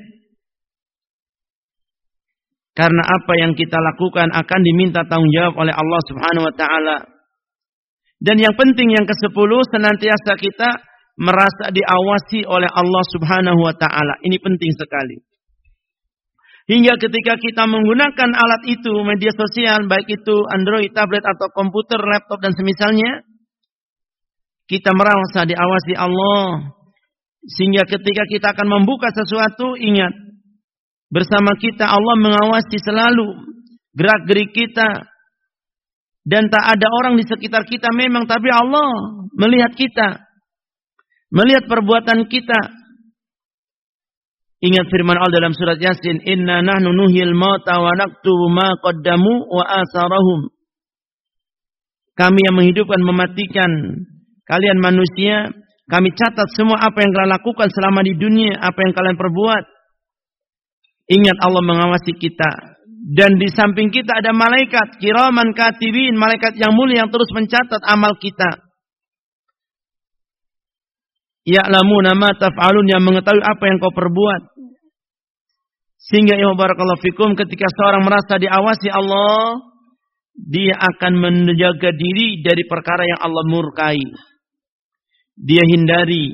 Karena apa yang kita lakukan akan diminta tanggung jawab oleh Allah Subhanahu wa taala. Dan yang penting yang kesepuluh, senantiasa kita merasa diawasi oleh Allah Subhanahu wa taala. Ini penting sekali. Hingga ketika kita menggunakan alat itu, media sosial, baik itu Android, tablet, atau komputer, laptop, dan semisalnya, kita merasa diawasi Allah. Sehingga ketika kita akan membuka sesuatu, ingat, bersama kita Allah mengawasi selalu gerak-gerik kita. Dan tak ada orang di sekitar kita memang, tapi Allah melihat kita, melihat perbuatan kita. Ingat firman Allah dalam surat Yasin, "Inna nahnu nuhyil mauta wa naktubu ma qaddamu wa atharahum." Kami yang menghidupkan, mematikan kalian manusia, kami catat semua apa yang kalian lakukan selama di dunia, apa yang kalian perbuat. Ingat Allah mengawasi kita. Dan di samping kita ada malaikat, kiraman katibin, malaikat yang mulia yang terus mencatat amal kita. Ya'lamuna ma taf'alun, yang mengetahui apa yang kau perbuat. Sehingga ya barakallahu fikum, ketika seorang merasa diawasi Allah, dia akan menjaga diri dari perkara yang Allah murkai. Dia hindari.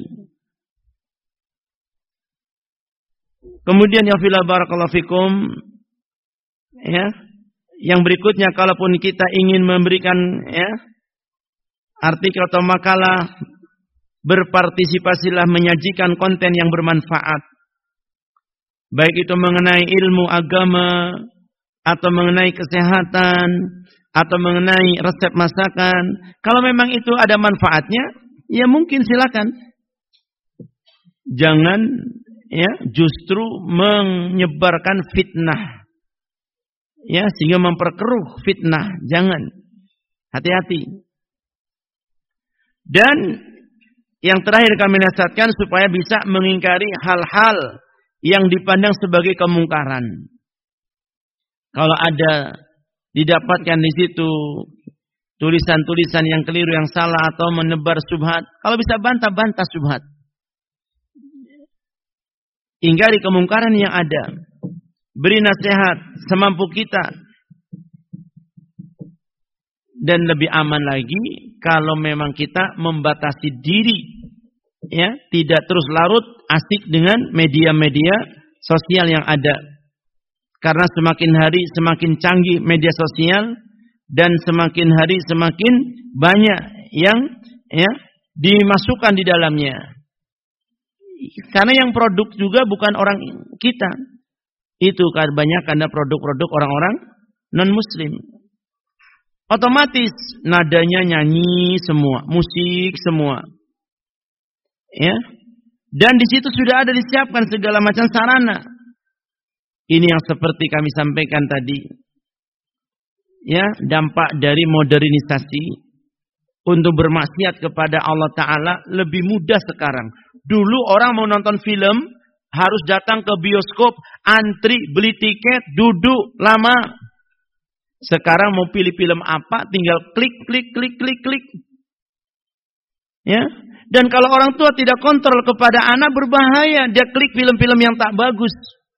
Kemudian ya fillah barakallahu fikum, ya, yang berikutnya, kalaupun kita ingin memberikan ya artikel atau makalah, berpartisipasilah menyajikan konten yang bermanfaat. Baik itu mengenai ilmu agama, atau mengenai kesehatan, atau mengenai resep masakan. Kalau memang itu ada manfaatnya, ya mungkin silakan. Jangan ya justru menyebarkan fitnah. Ya, sehingga memperkeruh fitnah. Jangan. Hati-hati. Dan yang terakhir kami nasihatkan supaya bisa mengingkari hal-hal yang dipandang sebagai kemungkaran. Kalau ada didapatkan di situ tulisan-tulisan yang keliru, yang salah, atau menebar syubhat, kalau bisa bantah-bantah syubhat. Ingkari kemungkaran yang ada. Beri nasihat semampu kita. Dan lebih aman lagi kalau memang kita membatasi diri, ya, tidak terus larut asik dengan media-media sosial yang ada. Karena semakin hari semakin canggih media sosial, dan semakin hari semakin banyak yang ya dimasukkan di dalamnya. Karena yang produk juga bukan orang kita. Itu banyak karena produk-produk orang-orang non-muslim. Otomatis nadanya nyanyi semua, musik semua. Ya. Dan di situ sudah ada disiapkan segala macam sarana. Ini yang seperti kami sampaikan tadi. Ya, dampak dari modernisasi untuk bermaksiat kepada Allah Ta'ala lebih mudah sekarang. Dulu orang mau nonton film harus datang ke bioskop, antri, beli tiket, duduk lama. Sekarang mau pilih film apa, tinggal klik, klik, klik, klik, klik. Ya. Dan kalau orang tua tidak kontrol kepada anak, berbahaya. Dia klik film-film yang tak bagus.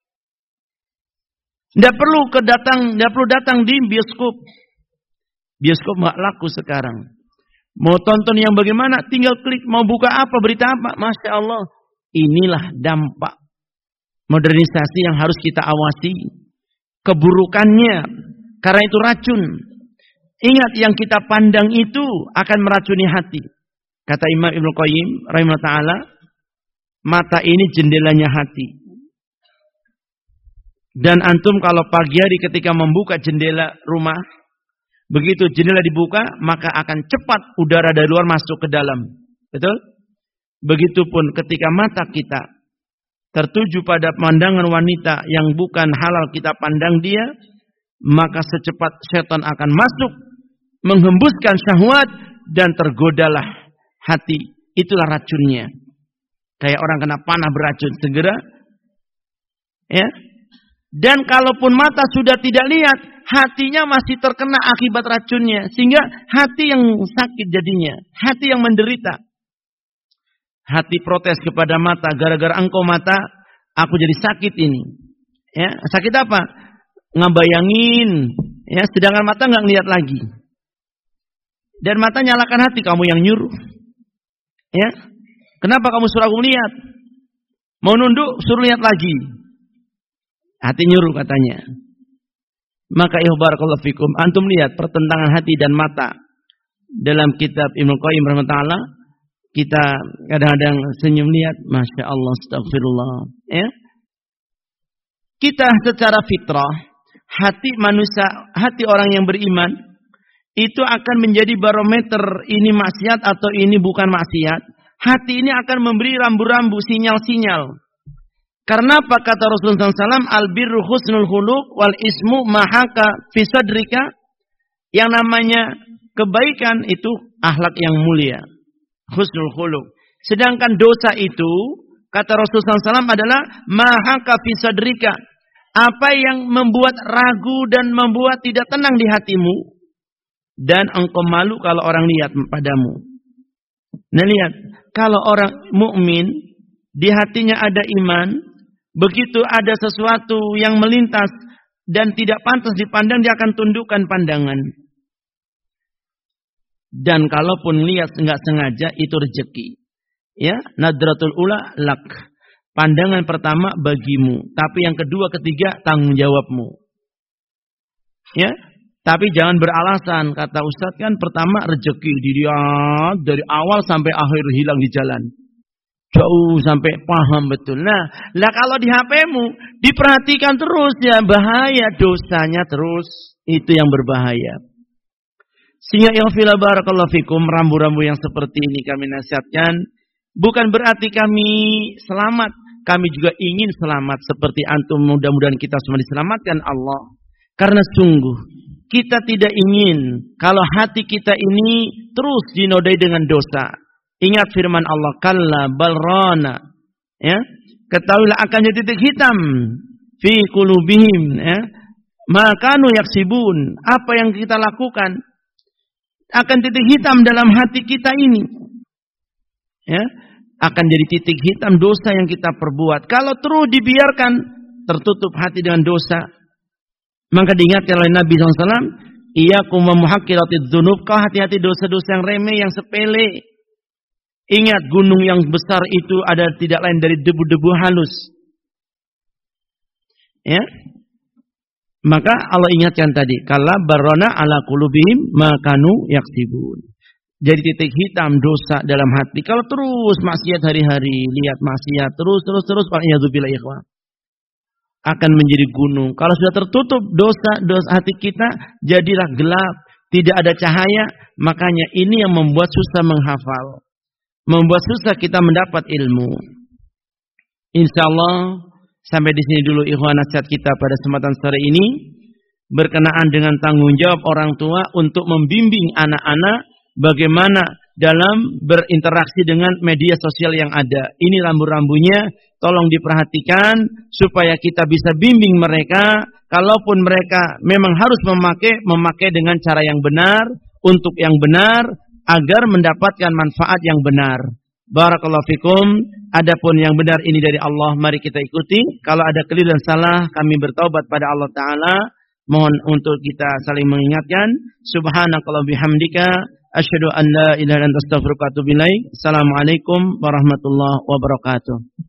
Tidak perlu kedatang, tidak perlu datang di bioskop. Bioskop nggak laku sekarang. Mau tonton yang bagaimana, tinggal klik. Mau buka apa, berita apa, masya Allah. Inilah dampak modernisasi yang harus kita awasi keburukannya, karena itu racun. Ingat, yang kita pandang itu akan meracuni hati. Kata Imam Ibnu Qayyim rahimahullah ta'ala, mata ini jendelanya hati. Dan antum kalau pagi hari ketika membuka jendela rumah, begitu jendela dibuka, maka akan cepat udara dari luar masuk ke dalam. Betul? Begitupun ketika mata kita tertuju pada pandangan wanita yang bukan halal kita pandang dia, maka secepat setan akan masuk, menghembuskan syahwat, dan tergodalah hati. Itulah racunnya. Kayak orang kena panah beracun, segera. Ya. Dan kalaupun mata sudah tidak lihat, hatinya masih terkena akibat racunnya. Sehingga hati yang sakit jadinya. Hati yang menderita. Hati protes kepada mata, gara-gara engkau mata, aku jadi sakit ini. Ya, sakit apa? Ngebayangin, ya, sedangkan mata nggak ngeliat lagi. Dan mata nyalakan hati, kamu yang nyuruh. Ya, kenapa kamu suruh aku lihat? Mau nunduk, suruh lihat lagi. Hati nyuruh katanya. Maka ya barakallahu fikum, antum lihat pertentangan hati dan mata dalam kitab Ibnu Qayyim rahimahullah. Kita kadang-kadang senyum lihat, masya Allah, astagfirullah. Ya, kita secara fitrah, hati manusia, hati orang yang beriman, itu akan menjadi barometer ini maksiat atau ini bukan maksiat. Hati ini akan memberi rambu-rambu, sinyal-sinyal. Karena apa kata Rasulullah shallallahu alaihi wasallam, al-birru husnul khuluq wal ismu mahaka fi sadrika. Yang namanya kebaikan itu akhlak yang mulia, husnul khuluq. Sedangkan dosa itu kata Rasulullah shallallahu alaihi wasallam adalah mahaka fi sadrika. Apa yang membuat ragu dan membuat tidak tenang di hatimu. Dan engkau malu kalau orang lihat padamu. Nah lihat, kalau orang mukmin di hatinya ada iman, begitu ada sesuatu yang melintas dan tidak pantas dipandang, dia akan tundukkan pandangan. Dan kalaupun lihat enggak sengaja, itu rezeki. Ya, nadratul ula lak. Pandangan pertama bagimu, tapi yang kedua, ketiga tanggung jawabmu. Ya, tapi jangan beralasan, kata Ustadz kan pertama rezeki dilihat dari awal sampai akhir hilang di jalan. Jauh sampai paham betul. Nah, lah kalau di H P-mu diperhatikan terus ya bahaya, dosanya terus, itu yang berbahaya. Sehingga ilfila barakallahu fikum, rambu-rambu yang seperti ini kami nasihatkan, bukan berarti kami selamat. Kami juga ingin selamat seperti antum, mudah-mudahan kita semua diselamatkan Allah. Karena sungguh kita tidak ingin kalau hati kita ini terus dinodai dengan dosa. Ingat firman Allah, kalla balrana, ya, ketahuilah akan jadi titik hitam fi qulubihim, ya, makanu yaksibun, apa yang kita lakukan akan titik hitam dalam hati kita ini, ya, akan jadi titik hitam dosa yang kita perbuat. Kalau terus dibiarkan tertutup hati dengan dosa, maka diingatkan oleh Nabi shallallahu alaihi wasallam, iyyakum wa muhaqqiratidz dzunub, kau hati-hati dosa-dosa yang remeh, yang sepele. Ingat, gunung yang besar itu ada tidak lain dari debu-debu halus. Ya. Maka Allah ingatkan tadi, kalla barrana ala qulubihim ma kanu yaksibun. Jadi titik hitam dosa dalam hati. Kalau terus maksiat hari-hari, lihat maksiat terus terus terus, wa'iyadzubillah ikhwan, akan menjadi gunung. Kalau sudah tertutup dosa dosa hati kita, jadilah gelap, tidak ada cahaya. Makanya ini yang membuat susah menghafal, membuat susah kita mendapat ilmu. Insyaallah sampai di sini dulu ikhwan nasihat kita pada kesempatan sore ini, berkenaan dengan tanggung jawab orang tua untuk membimbing anak-anak bagaimana dalam berinteraksi dengan media sosial yang ada. Ini rambu-rambunya, tolong diperhatikan supaya kita bisa bimbing mereka. Kalaupun mereka memang harus memakai, memakai dengan cara yang benar, untuk yang benar, agar mendapatkan manfaat yang benar. Barakallahu fikum. Adapun yang benar ini dari Allah, mari kita ikuti. Kalau ada keliru dan salah, kami bertaubat pada Allah Ta'ala. Mohon untuk kita saling mengingatkan. Subhanakallah bihamdika, asyhadu an la ilaha illa anta astaghfiruka wa atubu ilaik. Assalamualaikum warahmatullahi wabarakatuh.